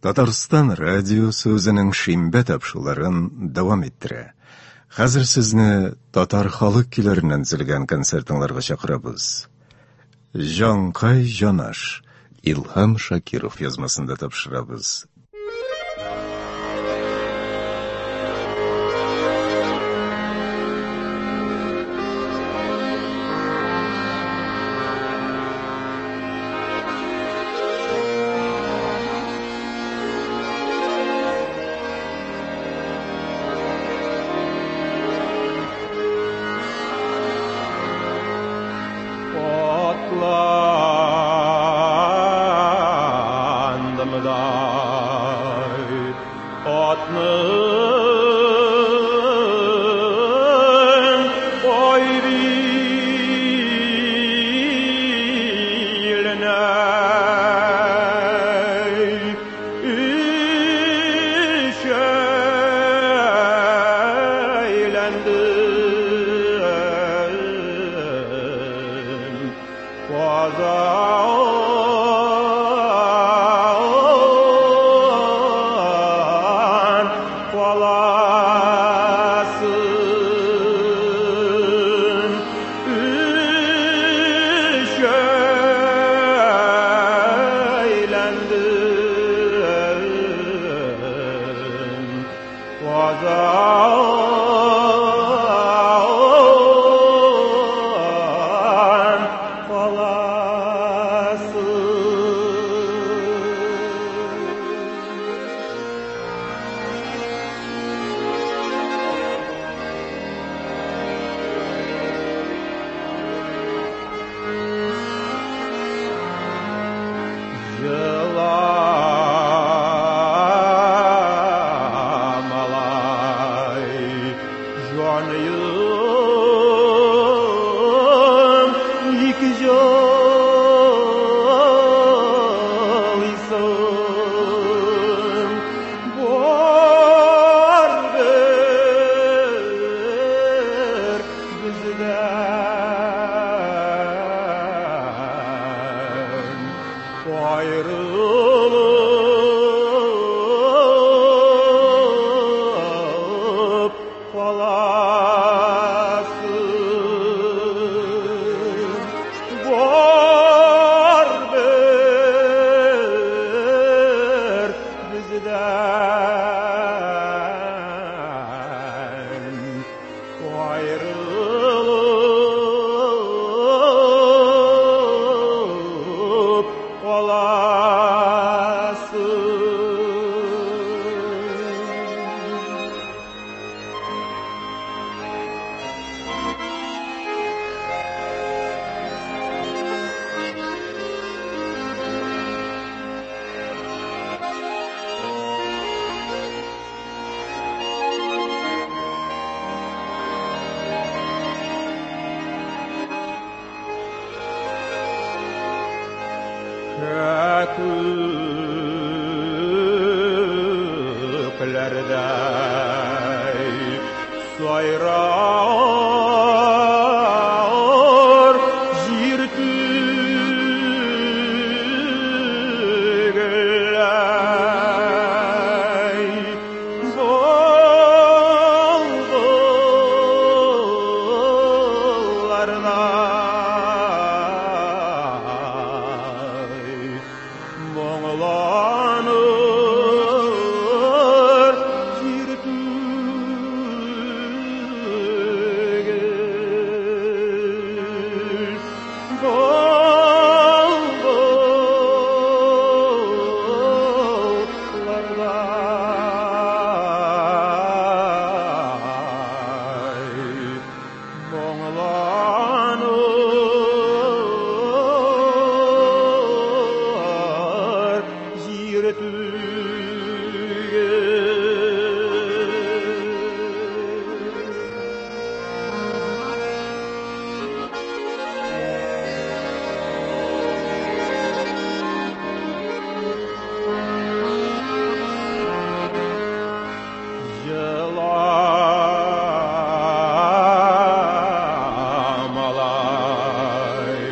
Татарстан радиосы өзінің шимбе тапшыларын давам еттірі. Қазір сізні татар халық күйлерінен зілген концертіңларға шақырабыз. Жанқай Жанаш, Илхам Шакиров язмасында тапшырабыз.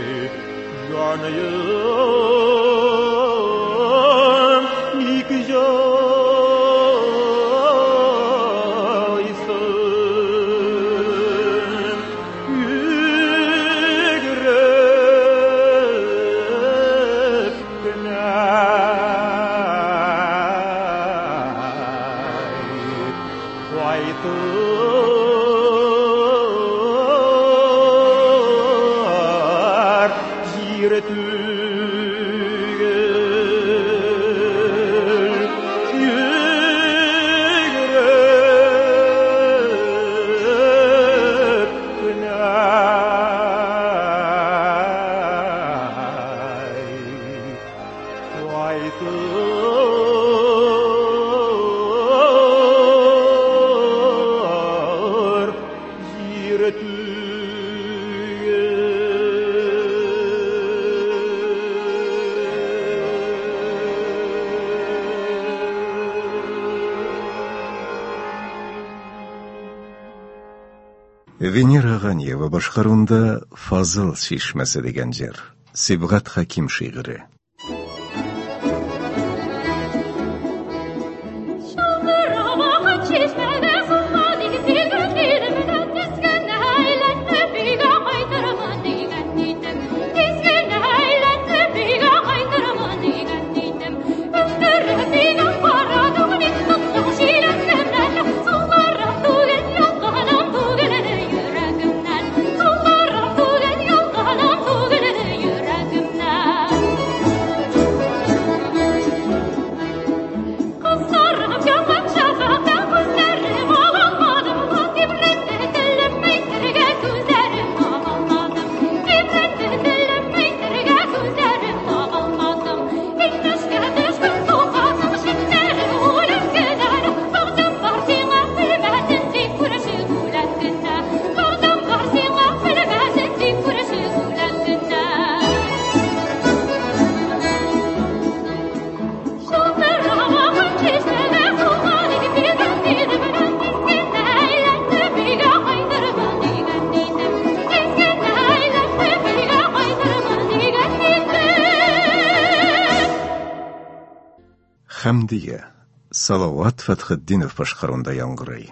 Canıyım iki can Венера Ганиева башкаруында Фазыл шишмәсе дигән җыр. Сибгат Хаким шигыре. Хамдия, Салават Фатхетдинов башкаруында яңгырый.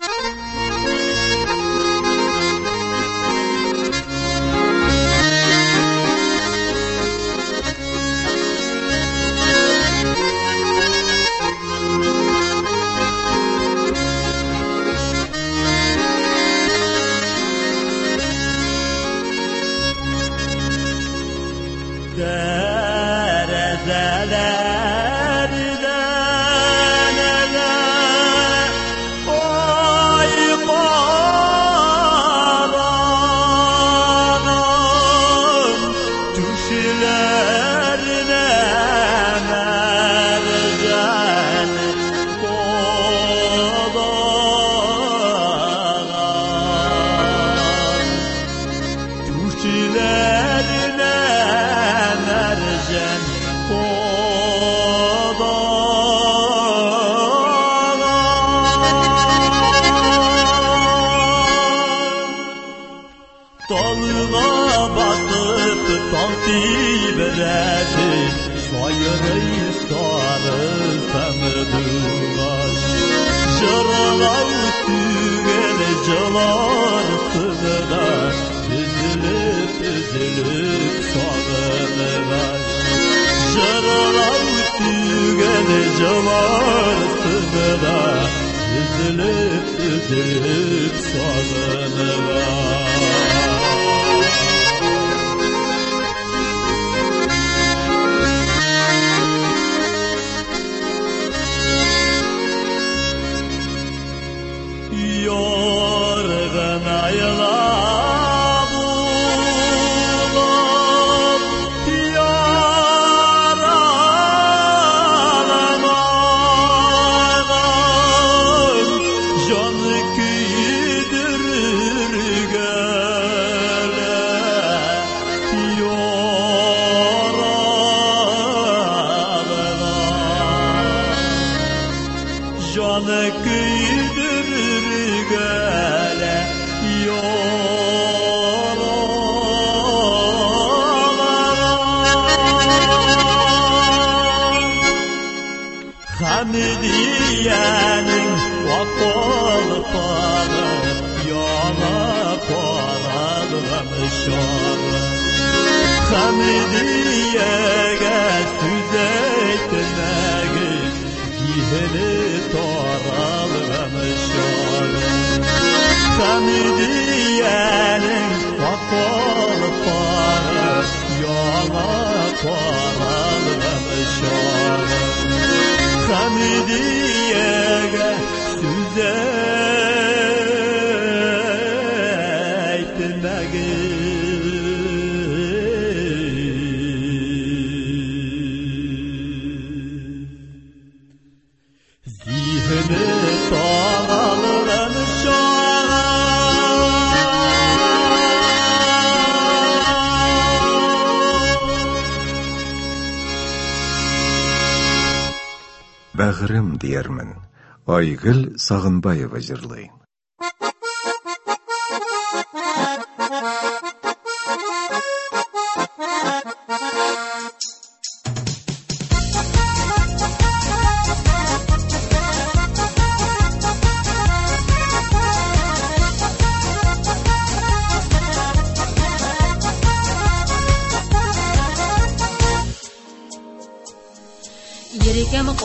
Бәгърем диярмен. Айгөл Сагынбаева җырлый.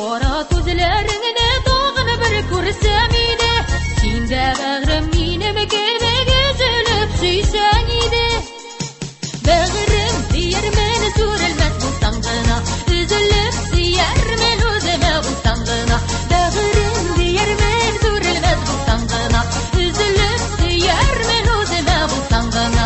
Qora tuzlaringni tog'ini bir ko'rsam edi, senda bag'rim menim kelib üzülüp suysang edi. Bag'rim diyarman so'ralmas bo'lsam g'ina, üzülüp suyarman o'zimga bo'lsam g'ina. Bag'rim diyarman so'ralmas bo'lsam g'ina, üzülüp suyarman o'zimga bo'lsam g'ina.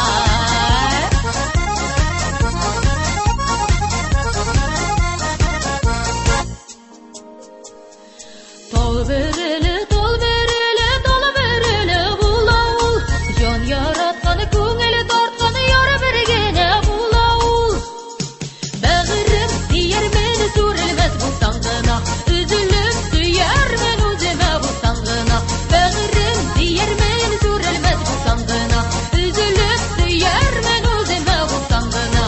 Tol berili bulavul, jon yaratqani ko'ngili tortqani yora birgina bulavul. Bag'rim diyarman so'ralmas bo'lsam g'ina, üzülüp suyarman o'zimga bo'lsam g'ina. Bag'rim diyarman so'ralmas bo'lsam g'ina, üzülüp suyarman o'zimga bo'lsam g'ina.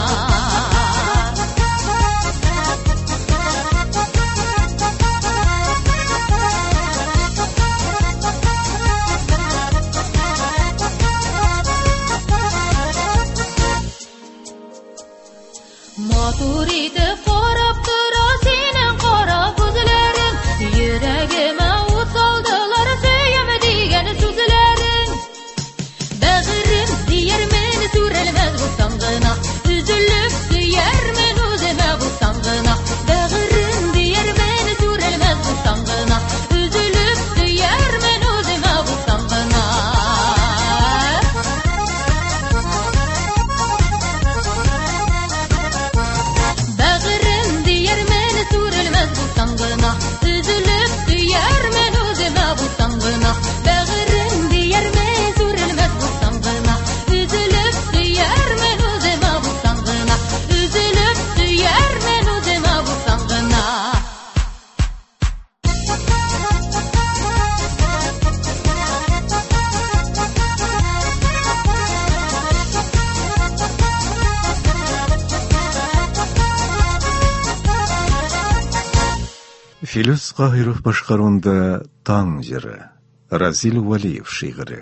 Maturite qarab tura senin qora ko'zlaring, yuragima o't soldilar suyam degan so'zlaring. Bag'rim diyarman so'ralmas bo'lsam g'ina, üzülüp suyarman o'zimga bo'lsam g'ina. Bag'rim diyarman so'ralmas bo'lsam g'ina, üzülüp suyarman o'zimga bo'lsam g'ina. Bag'rim diyarman so'ralmas bo'lsam g'ina, üzülüp suyarman o'zimga bo'lsam g'ina. Bag'rim diyarman so'ralmas bo'lsam g'ina, üzülüp suyarman o'zimga bo'lsam g'ina. Üzülüp suyarman o'zimga bo'lsam g'ina. Филюс Каһиров башкаруында «Таң җыры», Разил Валиев шигыре.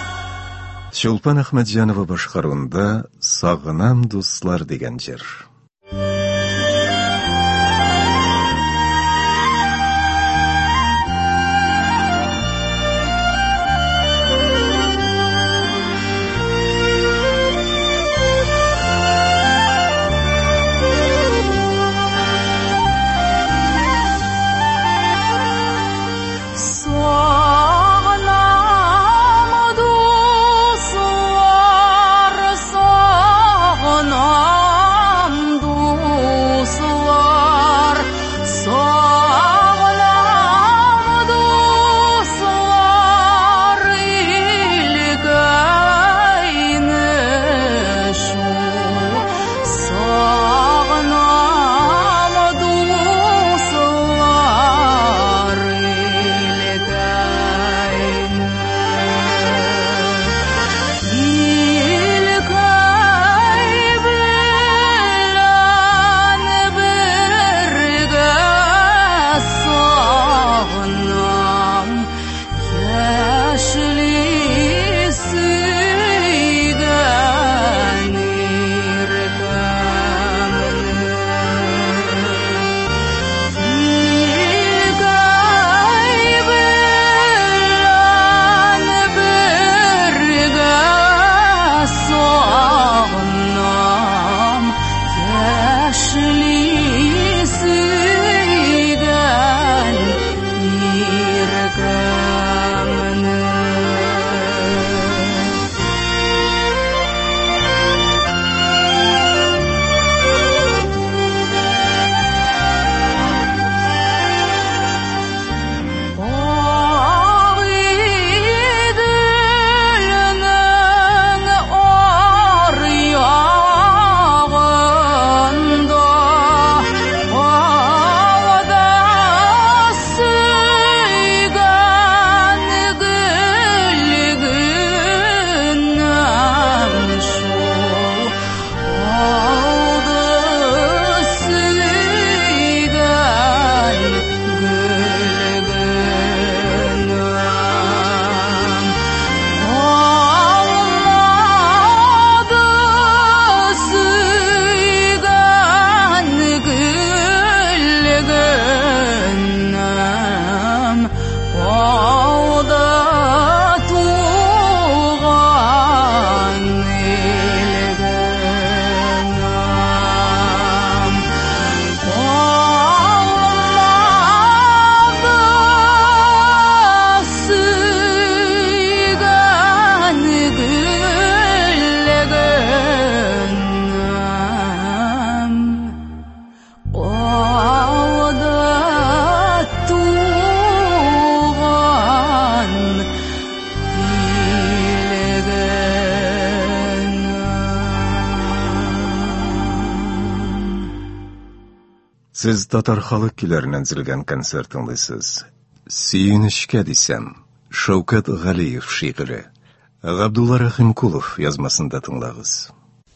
Чулпан Ахмадҗанова башкаруында «Сагынам дуслар» дигән җыр. Siz Tatar xalq küylerinden zilgen konsertinlisiz. Suyunishga desem, Shavkat G'aliyev şiiri. Abdulla Rahimkulov yazmasında tinglayız.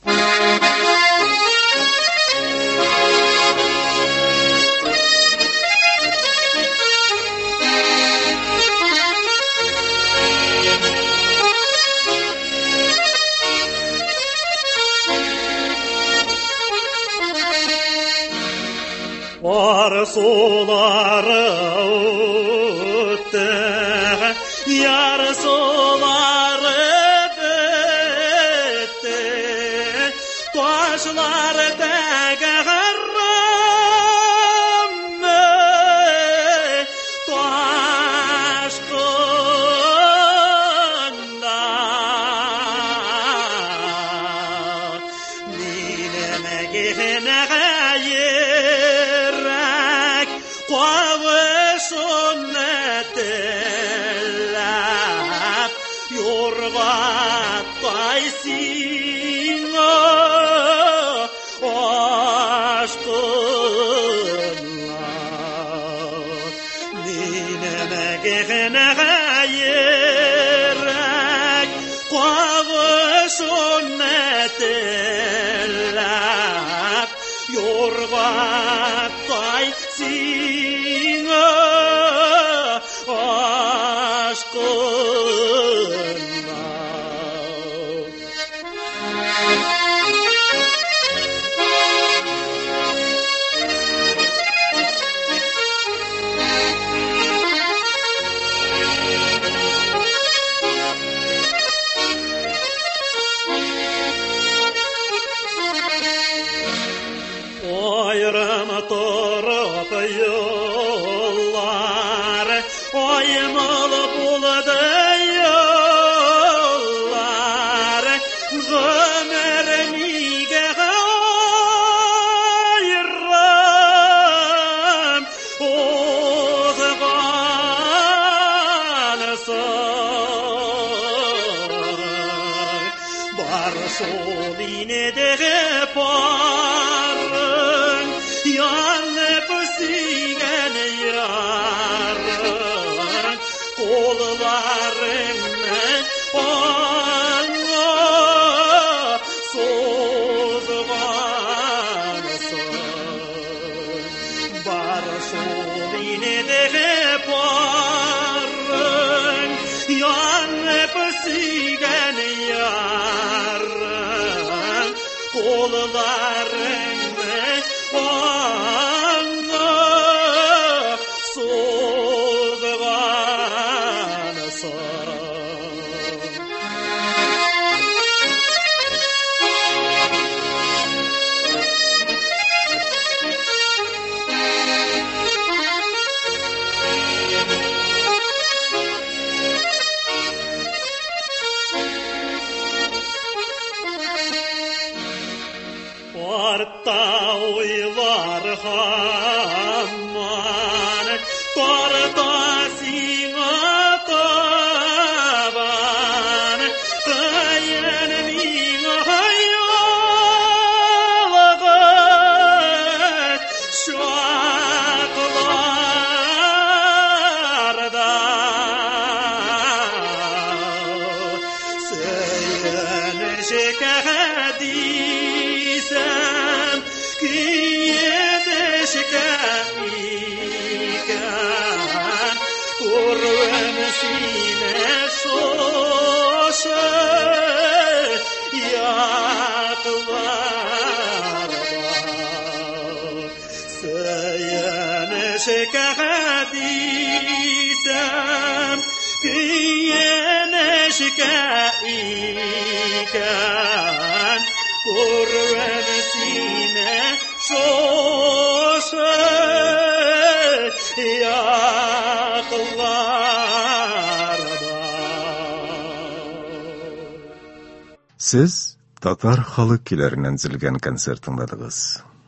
Var suları öttü, yar suları bitti, taşlar tegarram mı, taşkında, dilime gene sünnetler yorgataysin aşkınla dineme gene gayrek qağı sünnetler yorgataysin aşkınla. Ayrım taraf yollar, aymalı buldu yollar, ömrümüge gayrım ozganısın. Bar sol inede parın, yanıp sigen yarın, kollarını ona sozganısın. Bar sol inede parın, yanıp sigen yarın, kollarını ona sozganısın. Parta uylar hamman, parta singa taban, kayan minga hayalgın şaklarda. Söylenecek hadisem kiyedişke iken, kurven sine şoşe yaklarda. Söylenecek hadisem kiyedişke iken, kurven sine şoşe yaklarda. Siz Tatar xalq küylerinden zilgen konsertinladınız.